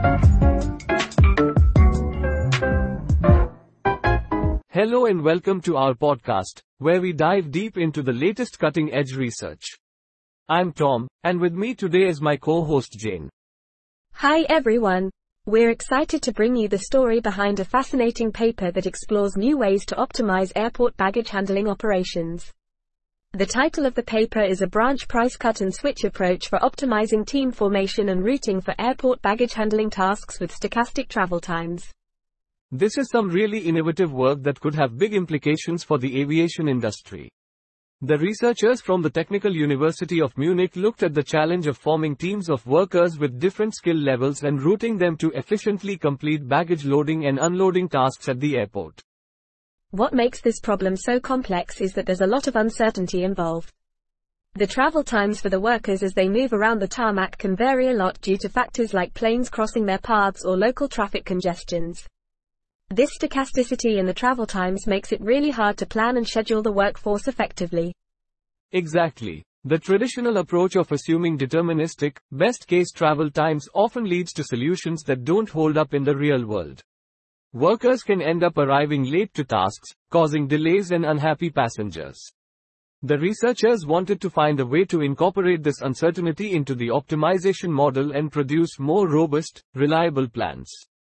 Hello and welcome to our podcast, where we dive deep into the latest cutting-edge research. I'm Tom, and with me today is my co-host Jane. Hi everyone. We're excited to bring you the story behind a fascinating paper that explores new ways to optimize airport baggage handling operations. The title of the paper is A Branch Price Cut and Switch Approach for Optimizing Team Formation and Routing for Airport Baggage Handling Tasks with Stochastic Travel Times. This is some really innovative work that could have big implications for the aviation industry. The researchers from the Technical University of Munich looked at the challenge of forming teams of workers with different skill levels and routing them to efficiently complete baggage loading and unloading tasks at the airport. What makes this problem so complex is that there's a lot of uncertainty involved. The travel times for the workers as they move around the tarmac can vary a lot due to factors like planes crossing their paths or local traffic congestions. This stochasticity in the travel times makes it really hard to plan and schedule the workforce effectively. Exactly. The traditional approach of assuming deterministic, best-case travel times often leads to solutions that don't hold up in the real world. Workers can end up arriving late to tasks, causing delays and unhappy passengers. The researchers wanted to find a way to incorporate this uncertainty into the optimization model and produce more robust, reliable plans.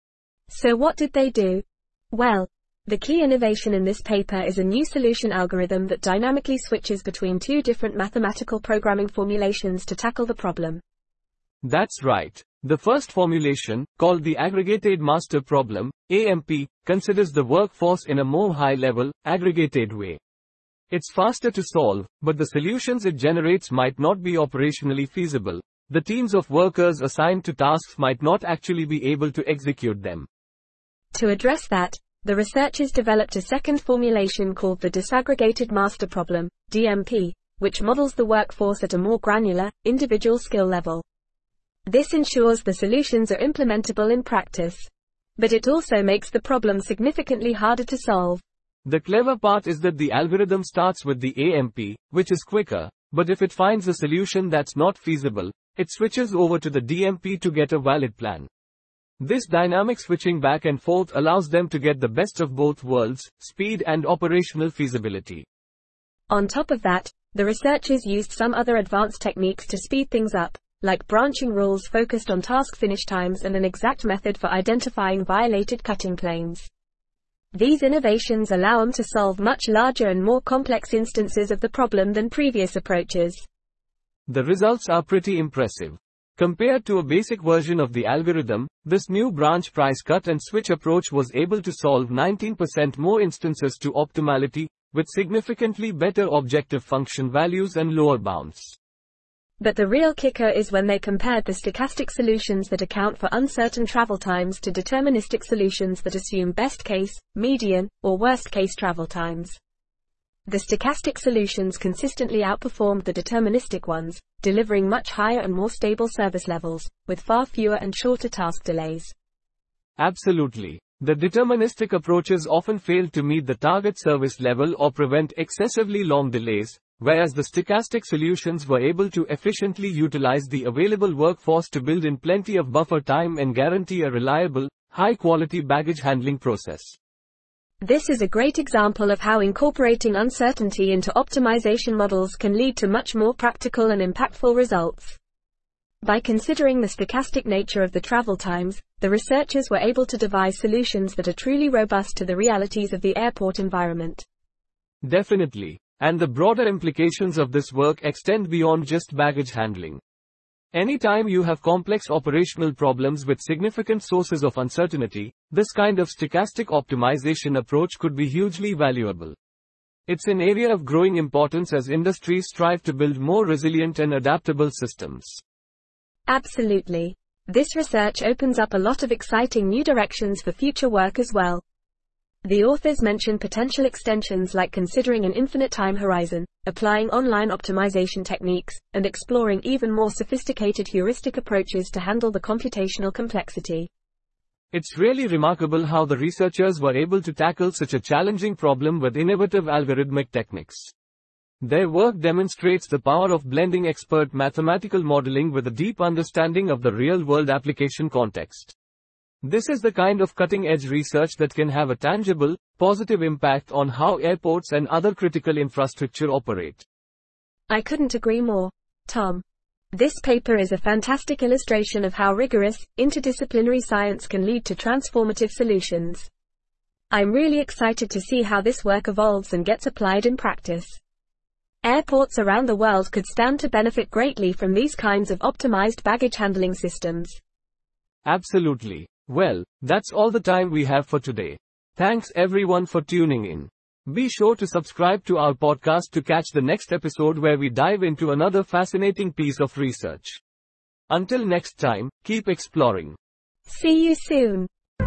So what did they do? Well, the key innovation in this paper is a new solution algorithm that dynamically switches between two different mathematical programming formulations to tackle the problem. That's right. The first formulation, called the Aggregated Master Problem, AMP, considers the workforce in a more high-level, aggregated way. It's faster to solve, but the solutions it generates might not be operationally feasible. The teams of workers assigned to tasks might not actually be able to execute them. To address that, the researchers developed a second formulation called the Disaggregated Master Problem, DMP, which models the workforce at a more granular, individual skill level. This ensures the solutions are implementable in practice. But it also makes the problem significantly harder to solve. The clever part is that the algorithm starts with the AMP, which is quicker, but if it finds a solution that's not feasible, it switches over to the DMP to get a valid plan. This dynamic switching back and forth allows them to get the best of both worlds, speed and operational feasibility. On top of that, the researchers used some other advanced techniques to speed things up, like branching rules focused on task finish times and an exact method for identifying violated cutting planes. These innovations allow them to solve much larger and more complex instances of the problem than previous approaches. The results are pretty impressive. Compared to a basic version of the algorithm, this new branch price cut and switch approach was able to solve 19% more instances to optimality, with significantly better objective function values and lower bounds. But the real kicker is when they compared the stochastic solutions that account for uncertain travel times to deterministic solutions that assume best case, median, or worst case travel times. The stochastic solutions consistently outperformed the deterministic ones, delivering much higher and more stable service levels, with far fewer and shorter task delays. Absolutely. The deterministic approaches often failed to meet the target service level or prevent excessively long delays, whereas the stochastic solutions were able to efficiently utilize the available workforce to build in plenty of buffer time and guarantee a reliable, high-quality baggage handling process. This is a great example of how incorporating uncertainty into optimization models can lead to much more practical and impactful results. By considering the stochastic nature of the travel times, the researchers were able to devise solutions that are truly robust to the realities of the airport environment. Definitely. And the broader implications of this work extend beyond just baggage handling. Anytime you have complex operational problems with significant sources of uncertainty, this kind of stochastic optimization approach could be hugely valuable. It's an area of growing importance as industries strive to build more resilient and adaptable systems. Absolutely. This research opens up a lot of exciting new directions for future work as well. The authors mention potential extensions like considering an infinite time horizon, applying online optimization techniques, and exploring even more sophisticated heuristic approaches to handle the computational complexity. It's really remarkable how the researchers were able to tackle such a challenging problem with innovative algorithmic techniques. Their work demonstrates the power of blending expert mathematical modeling with a deep understanding of the real-world application context. This is the kind of cutting-edge research that can have a tangible, positive impact on how airports and other critical infrastructure operate. I couldn't agree more, Tom. This paper is a fantastic illustration of how rigorous, interdisciplinary science can lead to transformative solutions. I'm really excited to see how this work evolves and gets applied in practice. Airports around the world could stand to benefit greatly from these kinds of optimized baggage handling systems. Absolutely. Well, that's all the time we have for today. Thanks everyone for tuning in. Be sure to subscribe to our podcast to catch the next episode where we dive into another fascinating piece of research. Until next time, keep exploring. See you soon.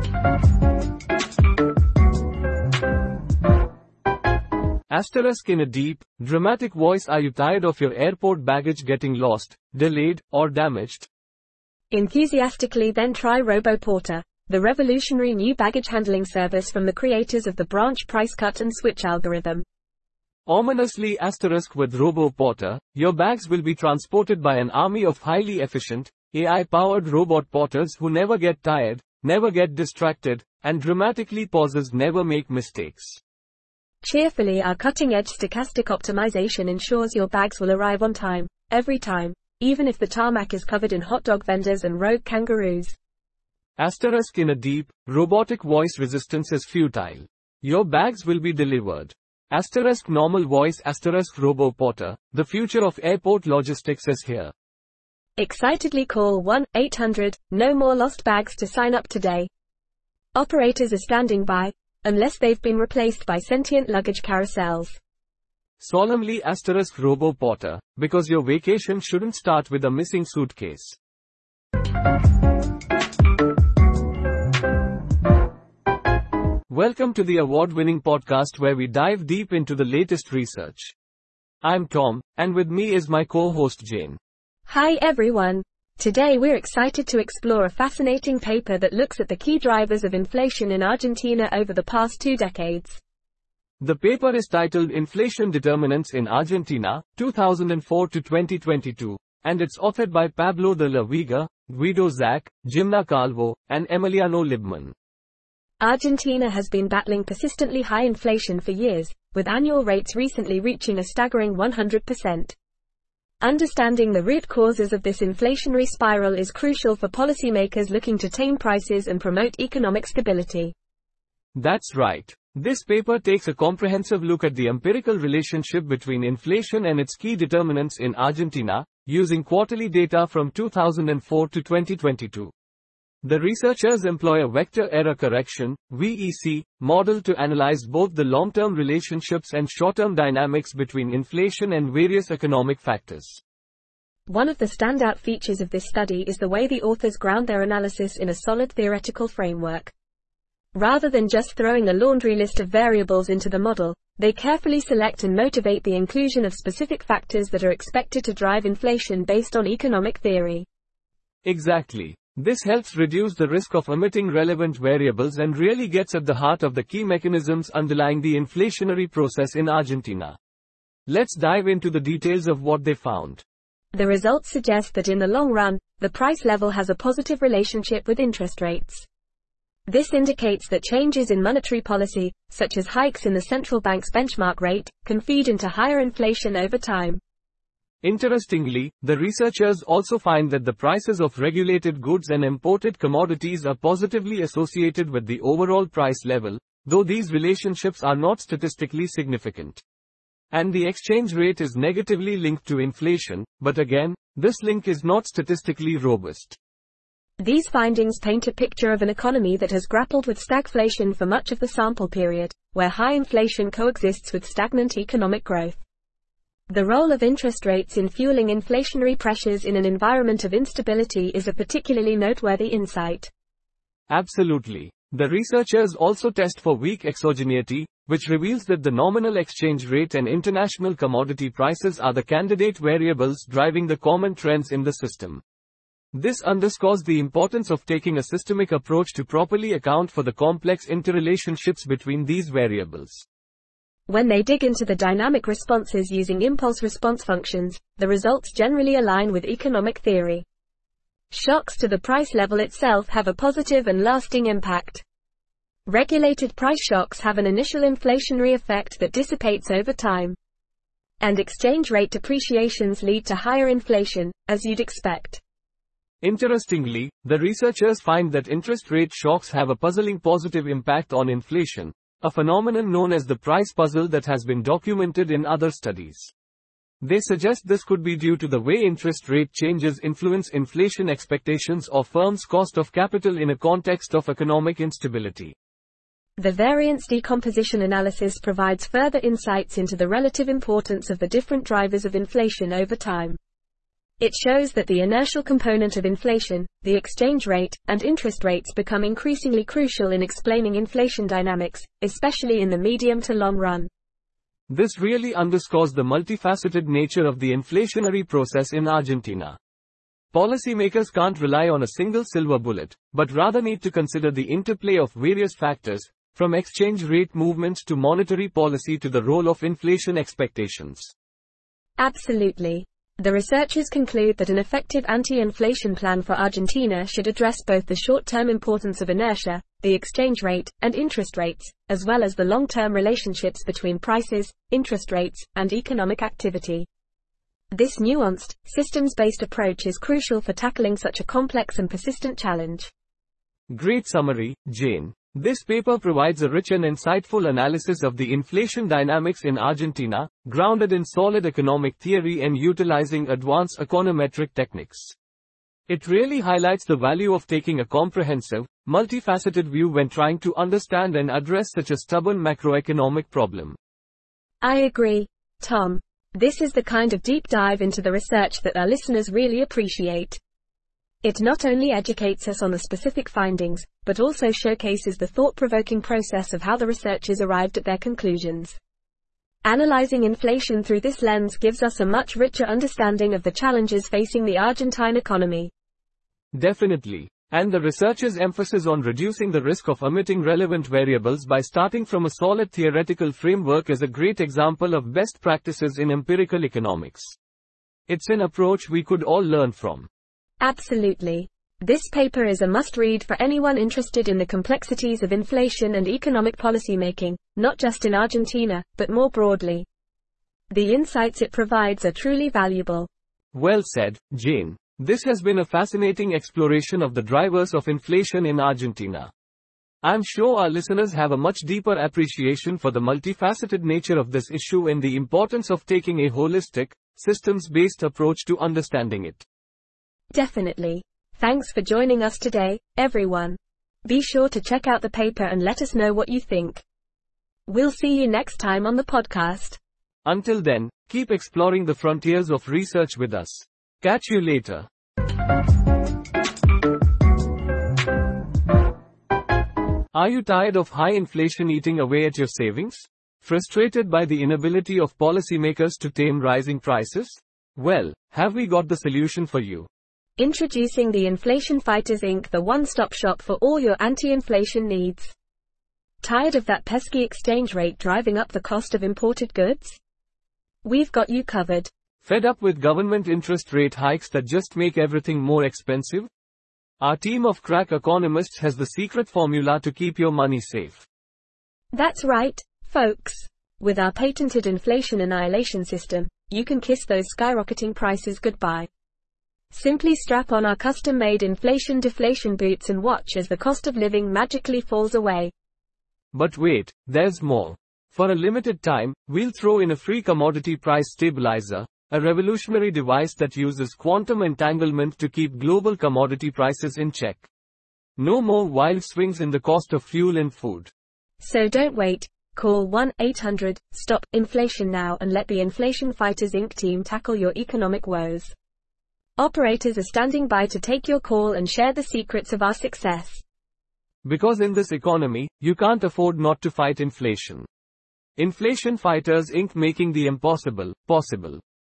Asterisk in a deep, dramatic voice. Are you tired of your airport baggage getting lost, delayed, or damaged? Enthusiastically then try RoboPorter, the revolutionary new baggage handling service from the creators of the branch price cut and switch algorithm. Ominously asterisk with RoboPorter, your bags will be transported by an army of highly efficient, AI-powered robot porters who never get tired, never get distracted, and dramatically pauses never make mistakes. Cheerfully, our cutting-edge stochastic optimization ensures your bags will arrive on time, every time, even if the tarmac is covered in hot dog vendors and rogue kangaroos. Asterisk in a deep, robotic voice. Resistance is futile. Your bags will be delivered. Asterisk normal voice. Asterisk RoboPorter, the future of airport logistics is here. Excitedly call 1-800-NO MORE LOST BAGS to sign up today. Operators are standing by, unless they've been replaced by sentient luggage carousels. Solemnly asterisk RoboPorter, because your vacation shouldn't start with a missing suitcase. Welcome to the award-winning podcast where we dive deep into the latest research. I'm Tom, and with me is my co-host Jane. Hi everyone. Today we're excited to explore a fascinating paper that looks at the key drivers of inflation in Argentina over the past 2 decades. The paper is titled Inflation Determinants in Argentina, 2004 to 2022, and it's authored by Pablo de la Vega, Guido Zach, Jimena Calvo, and Emiliano Libman. Argentina has been battling persistently high inflation for years, with annual rates recently reaching a staggering 100%. Understanding the root causes of this inflationary spiral is crucial for policymakers looking to tame prices and promote economic stability. That's right. This paper takes a comprehensive look at the empirical relationship between inflation and its key determinants in Argentina, using quarterly data from 2004 to 2022. The researchers employ a vector error correction (VEC) model to analyze both the long-term relationships and short-term dynamics between inflation and various economic factors. One of the standout features of this study is the way the authors ground their analysis in a solid theoretical framework. Rather than just throwing a laundry list of variables into the model, they carefully select and motivate the inclusion of specific factors that are expected to drive inflation based on economic theory. Exactly. This helps reduce the risk of omitting relevant variables and really gets at the heart of the key mechanisms underlying the inflationary process in Argentina. Let's dive into the details of what they found. The results suggest that in the long run, the price level has a positive relationship with interest rates. This indicates that changes in monetary policy, such as hikes in the central bank's benchmark rate, can feed into higher inflation over time. Interestingly, the researchers also find that the prices of regulated goods and imported commodities are positively associated with the overall price level, though these relationships are not statistically significant. And the exchange rate is negatively linked to inflation, but again, this link is not statistically robust. These findings paint a picture of an economy that has grappled with stagflation for much of the sample period, where high inflation coexists with stagnant economic growth. The role of interest rates in fueling inflationary pressures in an environment of instability is a particularly noteworthy insight. Absolutely. The researchers also test for weak exogeneity, which reveals that the nominal exchange rate and international commodity prices are the candidate variables driving the common trends in the system. This underscores the importance of taking a systemic approach to properly account for the complex interrelationships between these variables. When they dig into the dynamic responses using impulse response functions, the results generally align with economic theory. Shocks to the price level itself have a positive and lasting impact. Regulated price shocks have an initial inflationary effect that dissipates over time. And exchange rate depreciations lead to higher inflation, as you'd expect. Interestingly, the researchers find that interest rate shocks have a puzzling positive impact on inflation, a phenomenon known as the price puzzle that has been documented in other studies. They suggest this could be due to the way interest rate changes influence inflation expectations or firms' cost of capital in a context of economic instability. The variance decomposition analysis provides further insights into the relative importance of the different drivers of inflation over time. It shows that the inertial component of inflation, the exchange rate, and interest rates become increasingly crucial in explaining inflation dynamics, especially in the medium to long run. This really underscores the multifaceted nature of the inflationary process in Argentina. Policymakers can't rely on a single silver bullet, but rather need to consider the interplay of various factors, from exchange rate movements to monetary policy to the role of inflation expectations. Absolutely. The researchers conclude that an effective anti-inflation plan for Argentina should address both the short-term importance of inertia, the exchange rate, and interest rates, as well as the long-term relationships between prices, interest rates, and economic activity. This nuanced, systems-based approach is crucial for tackling such a complex and persistent challenge. Great summary, Jane. This paper provides a rich and insightful analysis of the inflation dynamics in Argentina, grounded in solid economic theory and utilizing advanced econometric techniques. It really highlights the value of taking a comprehensive, multifaceted view when trying to understand and address such a stubborn macroeconomic problem. I agree, Tom. This is the kind of deep dive into the research that our listeners really appreciate. It not only educates us on the specific findings, but also showcases the thought-provoking process of how the researchers arrived at their conclusions. Analyzing inflation through this lens gives us a much richer understanding of the challenges facing the Argentine economy. Definitely. And the researchers' emphasis on reducing the risk of omitting relevant variables by starting from a solid theoretical framework is a great example of best practices in empirical economics. It's an approach we could all learn from. Absolutely. This paper is a must-read for anyone interested in the complexities of inflation and economic policymaking, not just in Argentina, but more broadly. The insights it provides are truly valuable. Well said, Jane. This has been a fascinating exploration of the drivers of inflation in Argentina. I'm sure our listeners have a much deeper appreciation for the multifaceted nature of this issue and the importance of taking a holistic, systems-based approach to understanding it. Definitely. Thanks for joining us today, everyone. Be sure to check out the paper and let us know what you think. We'll see you next time on the podcast. Until then, keep exploring the frontiers of research with us. Catch you later. Are you tired of high inflation eating away at your savings? Frustrated by the inability of policymakers to tame rising prices? Well, have we got the solution for you? Introducing the Inflation Fighters Inc., the one-stop shop for all your anti-inflation needs. Tired of that pesky exchange rate driving up the cost of imported goods? We've got you covered. Fed up with government interest rate hikes that just make everything more expensive? Our team of crack economists has the secret formula to keep your money safe. That's right, folks. With our patented inflation annihilation system, you can kiss those skyrocketing prices goodbye. Simply strap on our custom-made inflation-deflation boots and watch as the cost of living magically falls away. But wait, there's more. For a limited time, we'll throw in a free commodity price stabilizer, a revolutionary device that uses quantum entanglement to keep global commodity prices in check. No more wild swings in the cost of fuel and food. So don't wait. Call 1-800-STOP-INFLATION now and let the Inflation Fighters Inc. team tackle your economic woes. Operators are standing by to take your call and share the secrets of our success. Because in this economy, you can't afford not to fight inflation. Inflation Fighters Inc. making the impossible possible.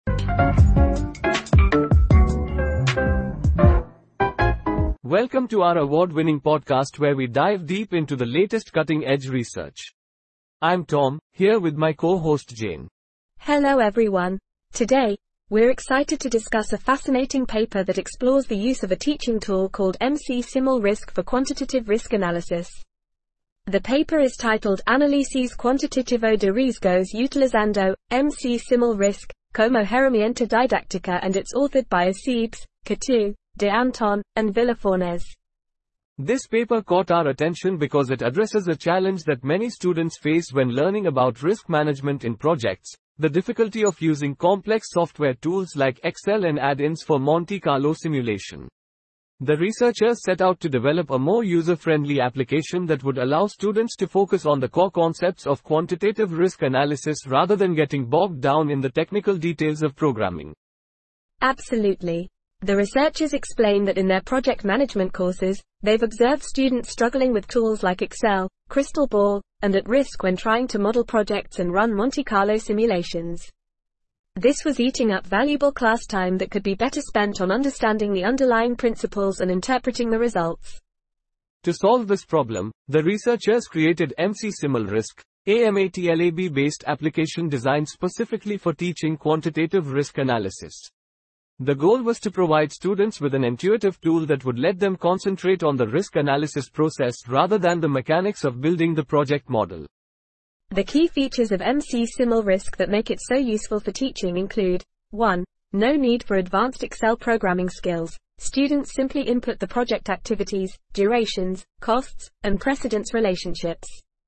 Welcome to our award-winning podcast where we dive deep into the latest cutting-edge research. I'm Tom, here with my co-host Jane. Hello everyone. Today, we're excited to discuss a fascinating paper that explores the use of a teaching tool called MC Simul Risk for quantitative risk analysis. The paper is titled Análisis Quantitativo de Riesgos Utilizando MC Simul Risk como Herramienta Didáctica, and it's authored by Acebes, Catu, de Anton, and Villafornes. This paper caught our attention because it addresses a challenge that many students face when learning about risk management in projects: the difficulty of using complex software tools like Excel and add-ins for Monte Carlo simulation. The researchers set out to develop a more user-friendly application that would allow students to focus on the core concepts of quantitative risk analysis rather than getting bogged down in the technical details of programming. Absolutely. The researchers explain that in their project management courses, they've observed students struggling with tools like Excel, Crystal Ball, and at risk when trying to model projects and run Monte Carlo simulations. This was eating up valuable class time that could be better spent on understanding the underlying principles and interpreting the results. To solve this problem, the researchers created MC Simul Risk, a MATLAB-based application designed specifically for teaching quantitative risk analysis. The goal was to provide students with an intuitive tool that would let them concentrate on the risk analysis process rather than the mechanics of building the project model. The key features of MC Simul Risk that make it so useful for teaching include: 1. No need for advanced Excel programming skills. Students simply input the project activities, durations, costs, and precedence relationships.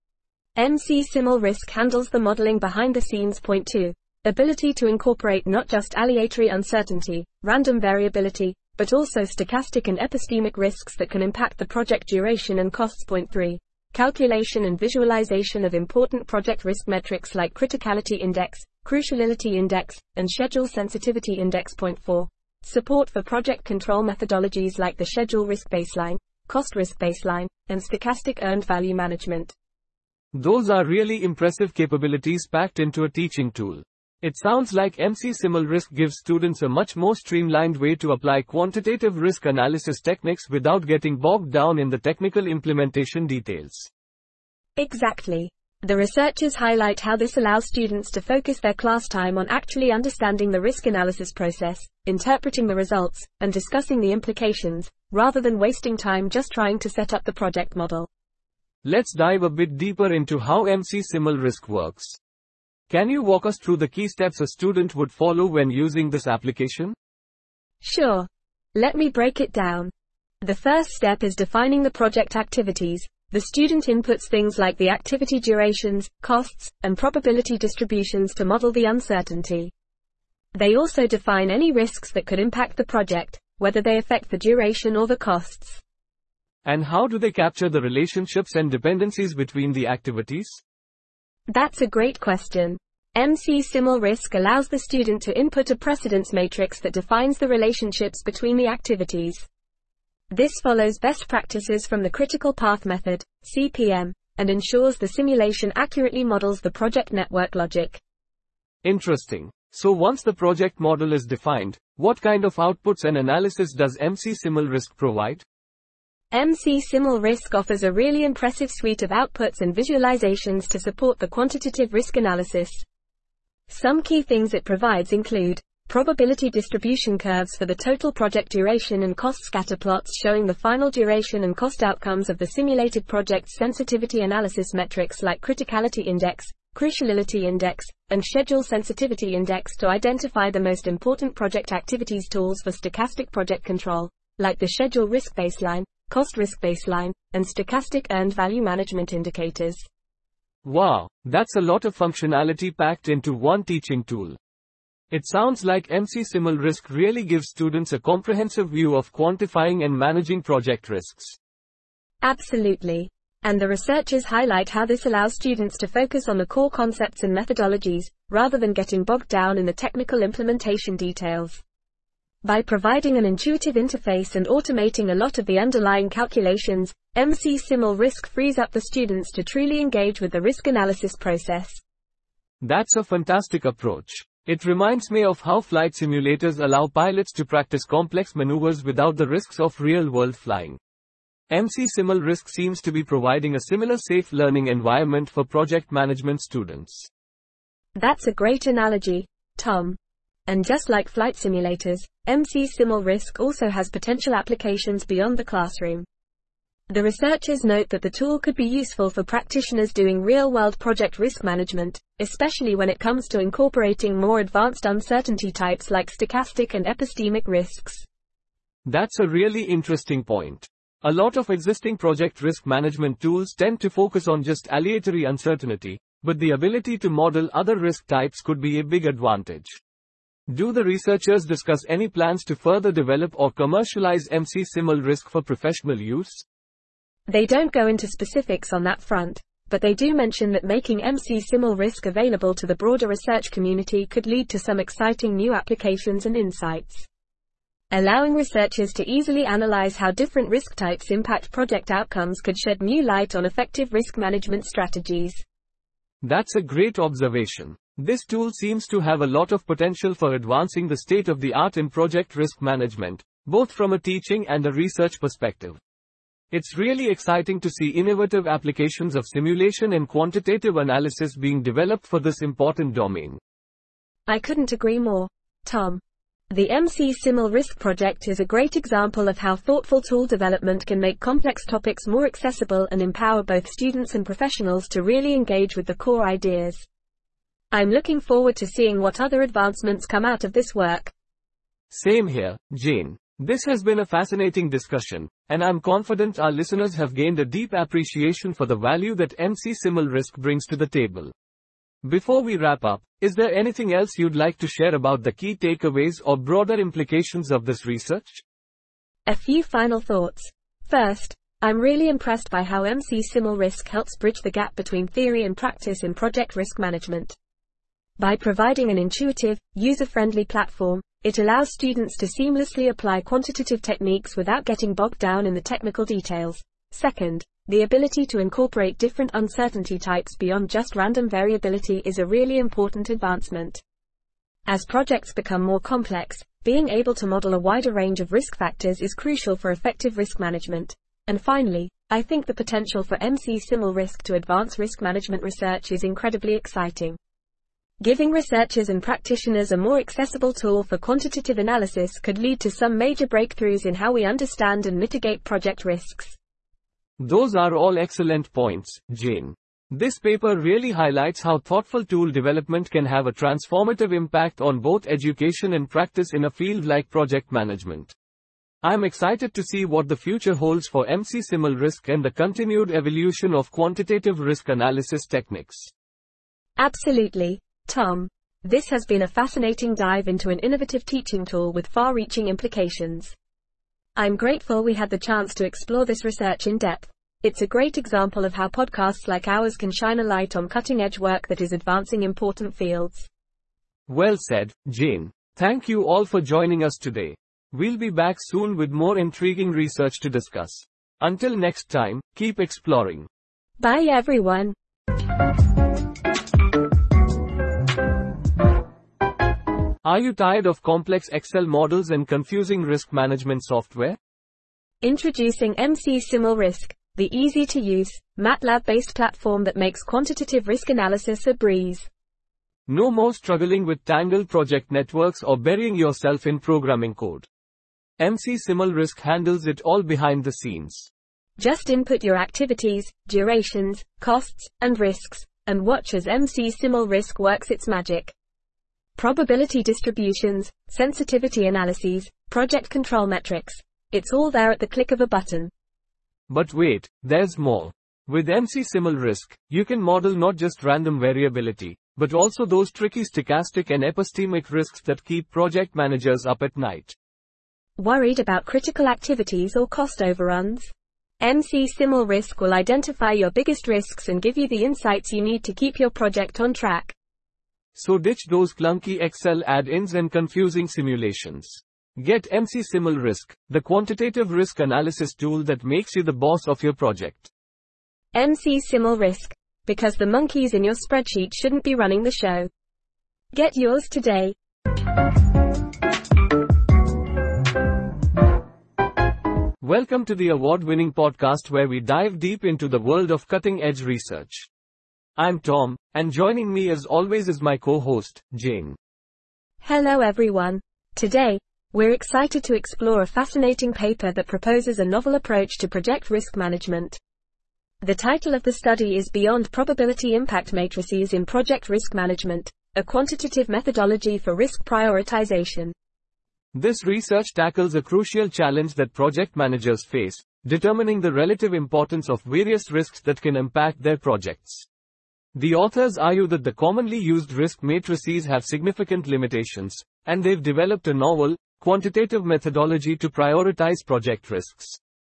MC Simul Risk handles the modeling behind the scenes. 2. Ability to incorporate not just aleatory uncertainty, random variability, but also stochastic and epistemic risks that can impact the project duration and costs. 3. Calculation and visualization of important project risk metrics like criticality index, cruciality index, and schedule sensitivity index. 4. Support for project control methodologies like the schedule risk baseline, cost risk baseline, and stochastic earned value management. Those are really impressive capabilities packed into a teaching tool. It sounds like MC Simul Risk gives students a much more streamlined way to apply quantitative risk analysis techniques without getting bogged down in the technical implementation details. Exactly. The researchers highlight how this allows students to focus their class time on actually understanding the risk analysis process, interpreting the results, and discussing the implications, rather than wasting time just trying to set up the project model. Let's dive a bit deeper into how MC Simul Risk works. Can you walk us through the key steps a student would follow when using this application? Sure. Let me break it down. The first step is defining the project activities. The student inputs things like the activity durations, costs, and probability distributions to model the uncertainty. They also define any risks that could impact the project, whether they affect the duration or the costs. And how do they capture the relationships and dependencies between the activities? That's a great question. MC Simul Risk allows the student to input a precedence matrix that defines the relationships between the activities. This follows best practices from the critical path method, CPM, and ensures the simulation accurately models the project network logic. Interesting. So once the project model is defined, what kind of outputs and analysis does MC Simul Risk provide? MC Simul Risk offers a really impressive suite of outputs and visualizations to support the quantitative risk analysis. Some key things it provides include probability distribution curves for the total project duration and cost scatter plots showing the final duration and cost outcomes of the simulated project's sensitivity analysis metrics like criticality index, cruciality index, and schedule sensitivity index to identify the most important project activities. Tools for stochastic project control, like the schedule risk baseline, cost risk baseline, and stochastic earned value management indicators. Wow, that's a lot of functionality packed into one teaching tool. It sounds like MC Simul Risk really gives students a comprehensive view of quantifying and managing project risks. Absolutely. And the researchers highlight how this allows students to focus on the core concepts and methodologies, rather than getting bogged down in the technical implementation details. By providing an intuitive interface and automating a lot of the underlying calculations, MC Simul Risk frees up the students to truly engage with the risk analysis process. That's a fantastic approach. It reminds me of how flight simulators allow pilots to practice complex maneuvers without the risks of real-world flying. MC Simul Risk seems to be providing a similar safe learning environment for project management students. That's a great analogy, Tom. And just like flight simulators, MC Simul Risk also has potential applications beyond the classroom. The researchers note that the tool could be useful for practitioners doing real-world project risk management, especially when it comes to incorporating more advanced uncertainty types like stochastic and epistemic risks. That's a really interesting point. A lot of existing project risk management tools tend to focus on just aleatory uncertainty, but the ability to model other risk types could be a big advantage. Do the researchers discuss any plans to further develop or commercialize MC Simul Risk for professional use? They don't go into specifics on that front, but they do mention that making MC Simul Risk available to the broader research community could lead to some exciting new applications and insights. Allowing researchers to easily analyze how different risk types impact project outcomes could shed new light on effective risk management strategies. That's a great observation. This tool seems to have a lot of potential for advancing the state of the art in project risk management, both from a teaching and a research perspective. It's really exciting to see innovative applications of simulation and quantitative analysis being developed for this important domain. I couldn't agree more, Tom. The MC Simul Risk project is a great example of how thoughtful tool development can make complex topics more accessible and empower both students and professionals to really engage with the core ideas. I'm looking forward to seeing what other advancements come out of this work. Same here, Jane. This has been a fascinating discussion, and I'm confident our listeners have gained a deep appreciation for the value that MC Simul Risk brings to the table. Before we wrap up, is there anything else you'd like to share about the key takeaways or broader implications of this research? A few final thoughts. First, I'm really impressed by how MC Simul Risk helps bridge the gap between theory and practice in project risk management. By providing an intuitive, user-friendly platform, it allows students to seamlessly apply quantitative techniques without getting bogged down in the technical details. Second, the ability to incorporate different uncertainty types beyond just random variability is a really important advancement. As projects become more complex, being able to model a wider range of risk factors is crucial for effective risk management. And finally, I think the potential for MC Simul Risk to advance risk management research is incredibly exciting. Giving researchers and practitioners a more accessible tool for quantitative analysis could lead to some major breakthroughs in how we understand and mitigate project risks. Those are all excellent points, Jane. This paper really highlights how thoughtful tool development can have a transformative impact on both education and practice in a field like project management. I'm excited to see what the future holds for MC Simul Risk and the continued evolution of quantitative risk analysis techniques. Absolutely, Tom. This has been a fascinating dive into an innovative teaching tool with far-reaching implications. I'm grateful we had the chance to explore this research in depth. It's a great example of how podcasts like ours can shine a light on cutting-edge work that is advancing important fields. Well said, Jane. Thank you all for joining us today. We'll be back soon with more intriguing research to discuss. Until next time, keep exploring. Bye everyone. Are you tired of complex Excel models and confusing risk management software? Introducing MC Simul Risk, the easy-to-use, MATLAB-based platform that makes quantitative risk analysis a breeze. No more struggling with tangled project networks or burying yourself in programming code. MC Simul Risk handles it all behind the scenes. Just input your activities, durations, costs, and risks, and watch as MC Simul Risk works its magic. Probability distributions, sensitivity analyses, project control metrics. It's all there at the click of a button. But wait, there's more. With MC Simul Risk, you can model not just random variability, but also those tricky stochastic and epistemic risks that keep project managers up at night. Worried about critical activities or cost overruns? MC Simul Risk will identify your biggest risks and give you the insights you need to keep your project on track. So ditch those clunky Excel add-ins and confusing simulations. Get MC Simul Risk, the quantitative risk analysis tool that makes you the boss of your project. MC Simul Risk, because the monkeys in your spreadsheet shouldn't be running the show. Get yours today. Welcome to the award-winning podcast where we dive deep into the world of cutting-edge research. I'm Tom, and joining me as always is my co-host, Jane. Hello everyone. Today, we're excited to explore a fascinating paper that proposes a novel approach to project risk management. The title of the study is Beyond Probability Impact Matrices in Project Risk Management, a quantitative methodology for risk prioritization. This research tackles a crucial challenge that project managers face, determining the relative importance of various risks that can impact their projects. The authors argue that the commonly used risk matrices have significant limitations, and they've developed a novel, quantitative methodology to prioritize project risks.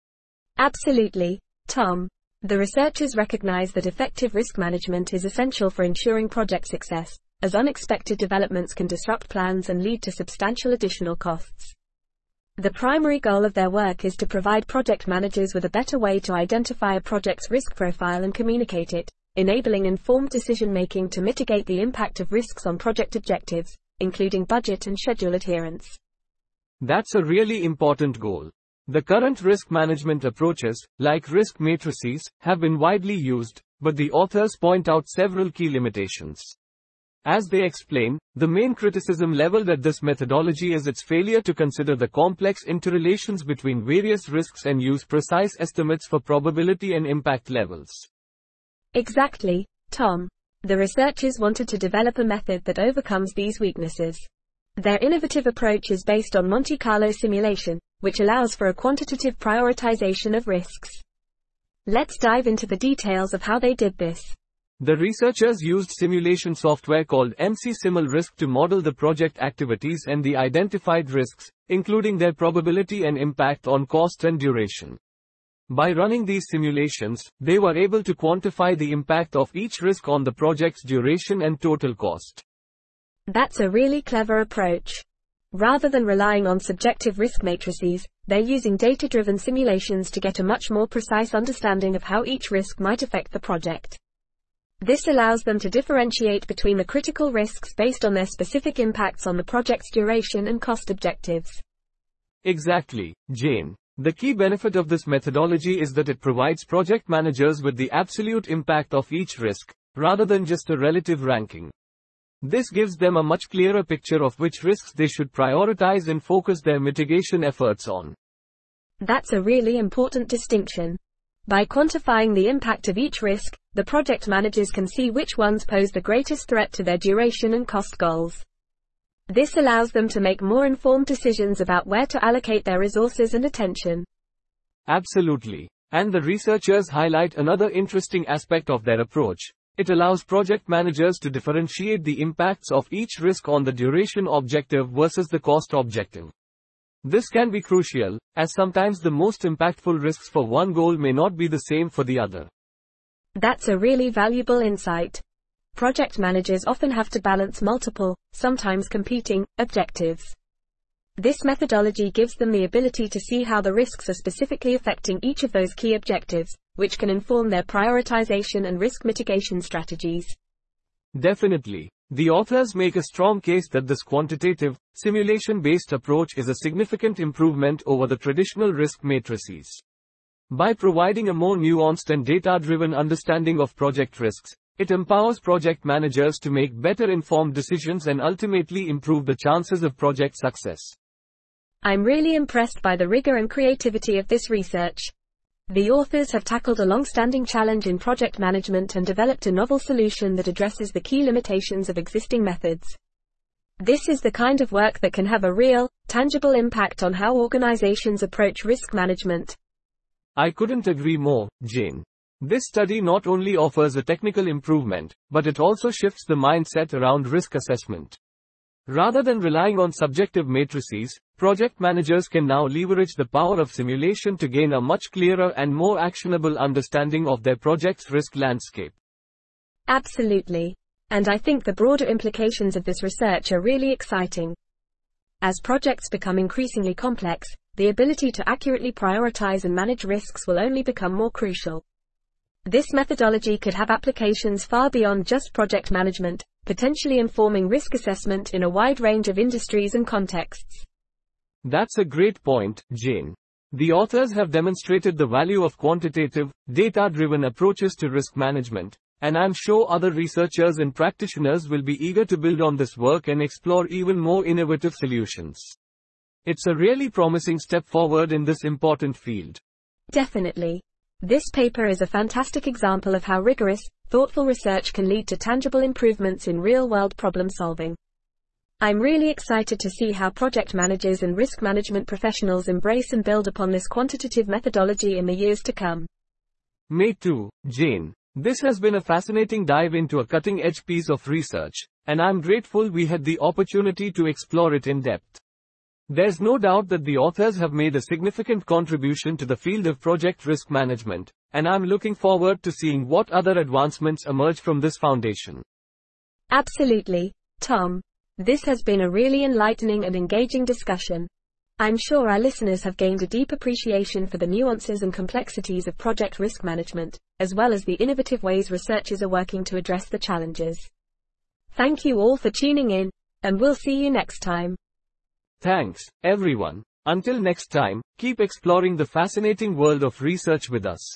Absolutely, Tom. The researchers recognize that effective risk management is essential for ensuring project success, as unexpected developments can disrupt plans and lead to substantial additional costs. The primary goal of their work is to provide project managers with a better way to identify a project's risk profile and communicate it, enabling informed decision-making to mitigate the impact of risks on project objectives, including budget and schedule adherence. That's a really important goal. The current risk management approaches, like risk matrices, have been widely used, but the authors point out several key limitations. As they explain, the main criticism leveled at this methodology is its failure to consider the complex interrelations between various risks and use precise estimates for probability and impact levels. Exactly, Tom. The researchers wanted to develop a method that overcomes these weaknesses. Their innovative approach is based on Monte Carlo simulation, which allows for a quantitative prioritization of risks. Let's dive into the details of how they did this. The researchers used simulation software called MC-SimulRisk to model the project activities and the identified risks, including their probability and impact on cost and duration. By running these simulations, they were able to quantify the impact of each risk on the project's duration and total cost. That's a really clever approach. Rather than relying on subjective risk matrices, they're using data-driven simulations to get a much more precise understanding of how each risk might affect the project. This allows them to differentiate between the critical risks based on their specific impacts on the project's duration and cost objectives. Exactly, Jane. The key benefit of this methodology is that it provides project managers with the absolute impact of each risk, rather than just a relative ranking. This gives them a much clearer picture of which risks they should prioritize and focus their mitigation efforts on. That's a really important distinction. By quantifying the impact of each risk, the project managers can see which ones pose the greatest threat to their duration and cost goals. This allows them to make more informed decisions about where to allocate their resources and attention. Absolutely. And the researchers highlight another interesting aspect of their approach. It allows project managers to differentiate the impacts of each risk on the duration objective versus the cost objective. This can be crucial, as sometimes the most impactful risks for one goal may not be the same for the other. That's a really valuable insight. Project managers often have to balance multiple, sometimes competing, objectives. This methodology gives them the ability to see how the risks are specifically affecting each of those key objectives, which can inform their prioritization and risk mitigation strategies. Definitely. The authors make a strong case that this quantitative, simulation-based approach is a significant improvement over the traditional risk matrices. By providing a more nuanced and data-driven understanding of project risks, it empowers project managers to make better informed decisions and ultimately improve the chances of project success. I'm really impressed by the rigor and creativity of this research. The authors have tackled a long-standing challenge in project management and developed a novel solution that addresses the key limitations of existing methods. This is the kind of work that can have a real, tangible impact on how organizations approach risk management. I couldn't agree more, Jane. This study not only offers a technical improvement, but it also shifts the mindset around risk assessment. Rather than relying on subjective matrices, project managers can now leverage the power of simulation to gain a much clearer and more actionable understanding of their project's risk landscape. Absolutely. And I think the broader implications of this research are really exciting. As projects become increasingly complex, the ability to accurately prioritize and manage risks will only become more crucial. This methodology could have applications far beyond just project management, potentially informing risk assessment in a wide range of industries and contexts. That's a great point, Jane. The authors have demonstrated the value of quantitative, data-driven approaches to risk management, and I'm sure other researchers and practitioners will be eager to build on this work and explore even more innovative solutions. It's a really promising step forward in this important field. Definitely. This paper is a fantastic example of how rigorous, thoughtful research can lead to tangible improvements in real-world problem solving. I'm really excited to see how project managers and risk management professionals embrace and build upon this quantitative methodology in the years to come. Me too, Jane. This has been a fascinating dive into a cutting-edge piece of research, and I'm grateful we had the opportunity to explore it in depth. There's no doubt that the authors have made a significant contribution to the field of project risk management, and I'm looking forward to seeing what other advancements emerge from this foundation. Absolutely, Tom. This has been a really enlightening and engaging discussion. I'm sure our listeners have gained a deep appreciation for the nuances and complexities of project risk management, as well as the innovative ways researchers are working to address the challenges. Thank you all for tuning in, and we'll see you next time. Thanks, everyone. Until next time, keep exploring the fascinating world of research with us.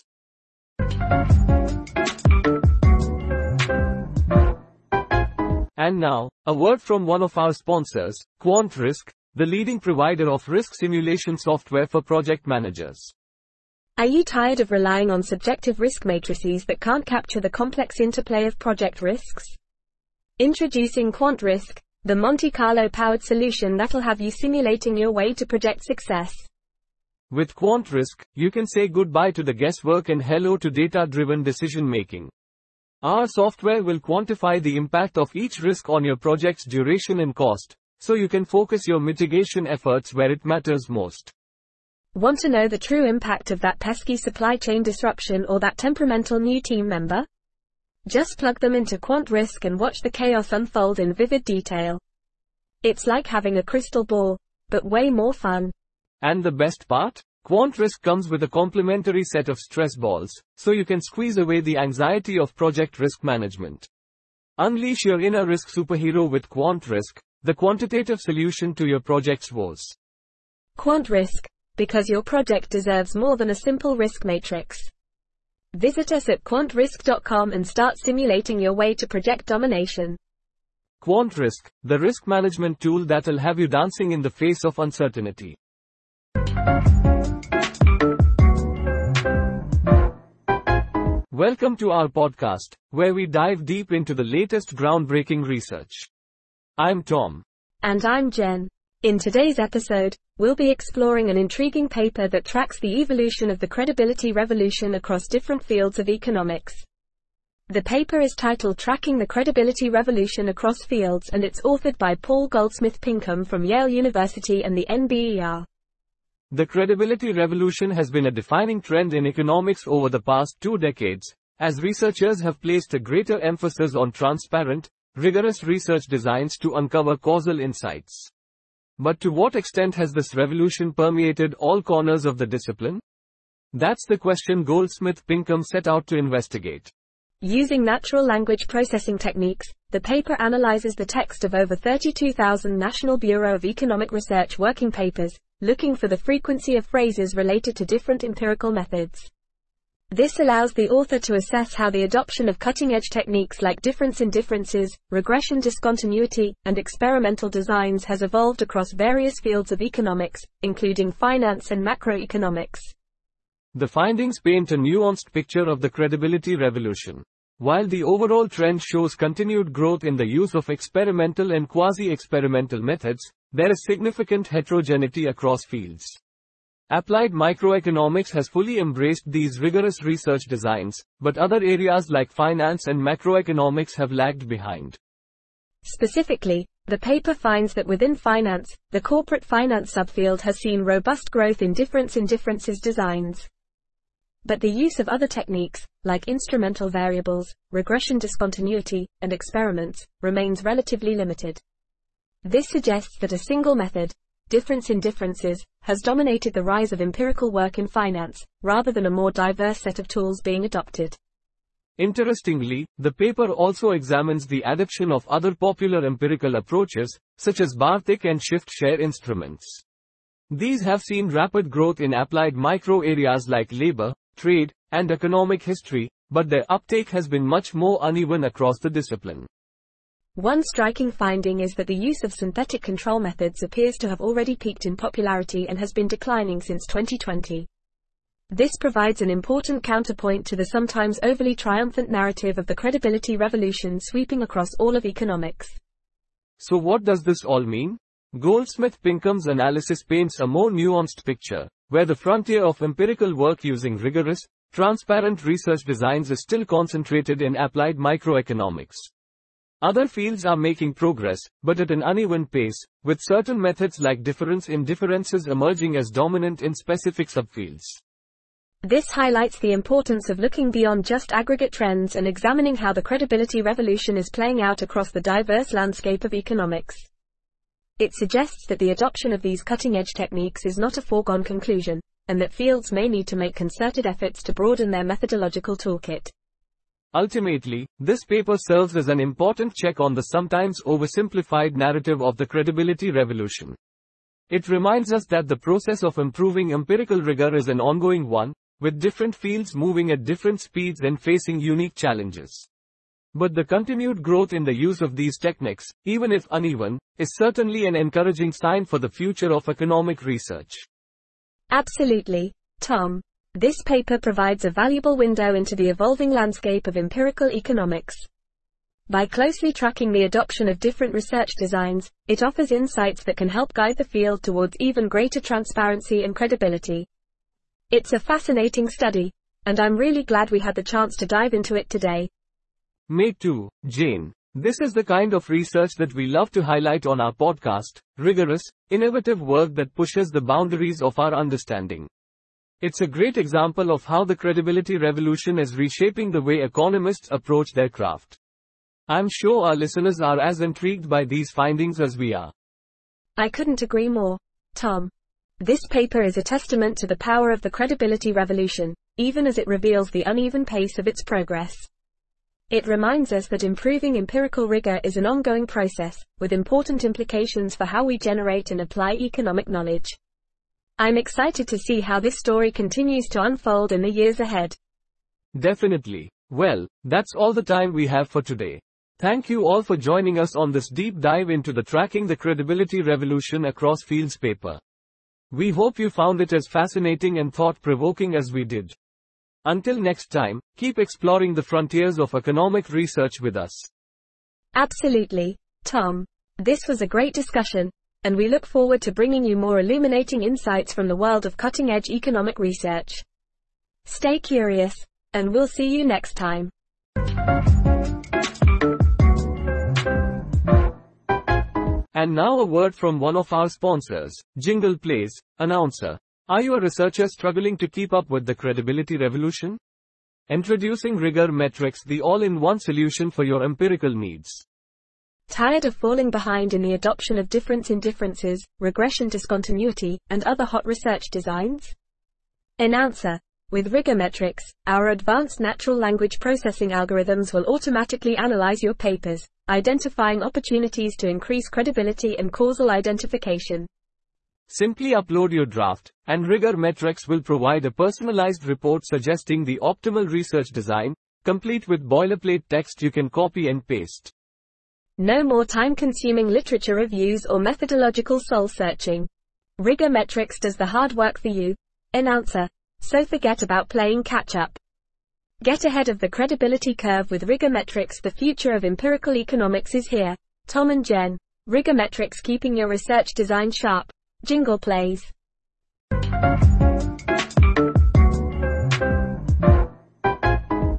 And now, a word from one of our sponsors, QuantRisk, the leading provider of risk simulation software for project managers. Are you tired of relying on subjective risk matrices that can't capture the complex interplay of project risks? Introducing QuantRisk, the Monte Carlo-powered solution that'll have you simulating your way to project success. With QuantRisk, you can say goodbye to the guesswork and hello to data-driven decision-making. Our software will quantify the impact of each risk on your project's duration and cost, so you can focus your mitigation efforts where it matters most. Want to know the true impact of that pesky supply chain disruption or that temperamental new team member? Just plug them into QuantRisk and watch the chaos unfold in vivid detail. It's like having a crystal ball, but way more fun. And the best part? QuantRisk comes with a complimentary set of stress balls, so you can squeeze away the anxiety of project risk management. Unleash your inner risk superhero with QuantRisk, the quantitative solution to your project's woes. QuantRisk, because your project deserves more than a simple risk matrix. Visit us at quantrisk.com and start simulating your way to project domination. QuantRisk, the risk management tool that'll have you dancing in the face of uncertainty. Welcome to our podcast, where we dive deep into the latest groundbreaking research. I'm Tom. And I'm Jen. In today's episode, we'll be exploring an intriguing paper that tracks the evolution of the credibility revolution across different fields of economics. The paper is titled Tracking the Credibility Revolution Across Fields, and it's authored by Paul Goldsmith-Pinkham from Yale University and the NBER. The credibility revolution has been a defining trend in economics over the past 2 decades, as researchers have placed a greater emphasis on transparent, rigorous research designs to uncover causal insights. But to what extent has this revolution permeated all corners of the discipline? That's the question Goldsmith-Pinkham set out to investigate. Using natural language processing techniques, the paper analyzes the text of over 32,000 National Bureau of Economic Research working papers, looking for the frequency of phrases related to different empirical methods. This allows the author to assess how the adoption of cutting-edge techniques like difference in differences, regression discontinuity, and experimental designs has evolved across various fields of economics, including finance and macroeconomics. The findings paint a nuanced picture of the credibility revolution. While the overall trend shows continued growth in the use of experimental and quasi-experimental methods, there is significant heterogeneity across fields. Applied microeconomics has fully embraced these rigorous research designs, but other areas like finance and macroeconomics have lagged behind. Specifically, the paper finds that within finance, the corporate finance subfield has seen robust growth in differences designs. But the use of other techniques, like instrumental variables, regression discontinuity, and experiments, remains relatively limited. This suggests that a single method, difference in differences, has dominated the rise of empirical work in finance, rather than a more diverse set of tools being adopted. Interestingly, the paper also examines the adoption of other popular empirical approaches, such as Bartik and shift share instruments. These have seen rapid growth in applied micro areas like labor, trade, and economic history, but their uptake has been much more uneven across the discipline. One striking finding is that the use of synthetic control methods appears to have already peaked in popularity and has been declining since 2020. This provides an important counterpoint to the sometimes overly triumphant narrative of the credibility revolution sweeping across all of economics. So what does this all mean? Goldsmith-Pincom's analysis paints a more nuanced picture, where the frontier of empirical work using rigorous, transparent research designs is still concentrated in applied microeconomics. Other fields are making progress, but at an uneven pace, with certain methods like difference in differences emerging as dominant in specific subfields. This highlights the importance of looking beyond just aggregate trends and examining how the credibility revolution is playing out across the diverse landscape of economics. It suggests that the adoption of these cutting-edge techniques is not a foregone conclusion, and that fields may need to make concerted efforts to broaden their methodological toolkit. Ultimately, this paper serves as an important check on the sometimes oversimplified narrative of the credibility revolution. It reminds us that the process of improving empirical rigor is an ongoing one, with different fields moving at different speeds and facing unique challenges. But the continued growth in the use of these techniques, even if uneven, is certainly an encouraging sign for the future of economic research. Absolutely, Tom. This paper provides a valuable window into the evolving landscape of empirical economics. By closely tracking the adoption of different research designs, it offers insights that can help guide the field towards even greater transparency and credibility. It's a fascinating study, and I'm really glad we had the chance to dive into it today. Me too, Jane. This is the kind of research that we love to highlight on our podcast, rigorous, innovative work that pushes the boundaries of our understanding. It's a great example of how the credibility revolution is reshaping the way economists approach their craft. I'm sure our listeners are as intrigued by these findings as we are. I couldn't agree more, Tom. This paper is a testament to the power of the credibility revolution, even as it reveals the uneven pace of its progress. It reminds us that improving empirical rigor is an ongoing process, with important implications for how we generate and apply economic knowledge. I'm excited to see how this story continues to unfold in the years ahead. Definitely. Well, that's all the time we have for today. Thank you all for joining us on this deep dive into the Tracking the Credibility Revolution Across Fields paper. We hope you found it as fascinating and thought-provoking as we did. Until next time, keep exploring the frontiers of economic research with us. Absolutely, Tom. This was a great discussion, and we look forward to bringing you more illuminating insights from the world of cutting-edge economic research. Stay curious, and we'll see you next time. And now a word from one of our sponsors, Jingle Plays. Announcer. Are you a researcher struggling to keep up with the credibility revolution? Introducing Rigor Metrics, the all-in-one solution for your empirical needs. Tired of falling behind in the adoption of difference in differences, regression discontinuity, and other hot research designs? Announcer. With Rigor Metrics, our advanced natural language processing algorithms will automatically analyze your papers, identifying opportunities to increase credibility and causal identification. Simply upload your draft, and Rigor Metrics will provide a personalized report suggesting the optimal research design, complete with boilerplate text you can copy and paste. No more time-consuming literature reviews or methodological soul-searching. Rigor Metrics does the hard work for you, announcer, so forget about playing catch-up. Get ahead of the credibility curve with Rigor Metrics. The future of empirical economics is here. Tom and Jen, Rigor Metrics, keeping your research design sharp. Jingle Plays.